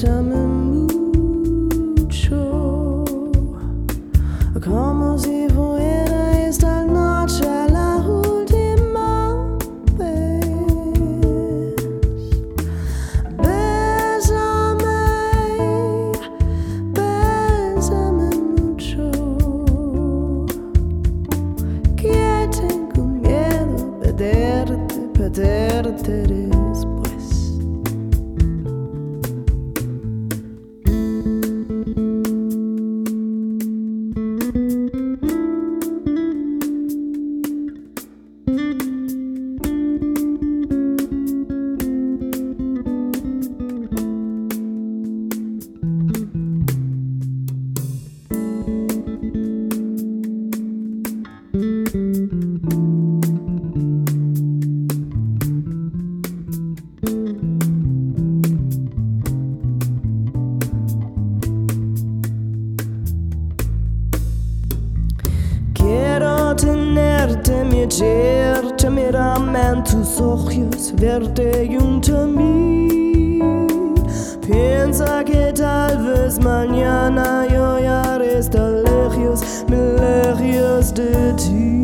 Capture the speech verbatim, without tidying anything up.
Bésame mucho, como si fuera esta noche la última vez. Bésame, bésame mucho, que tengo miedo de perderte, perderte después. Quiero tenerte, meterte, mirarme en tus ojos, verte junto a mí. Piensa que tal vez mañana yo ya estaré lejos, muy lejos de ti.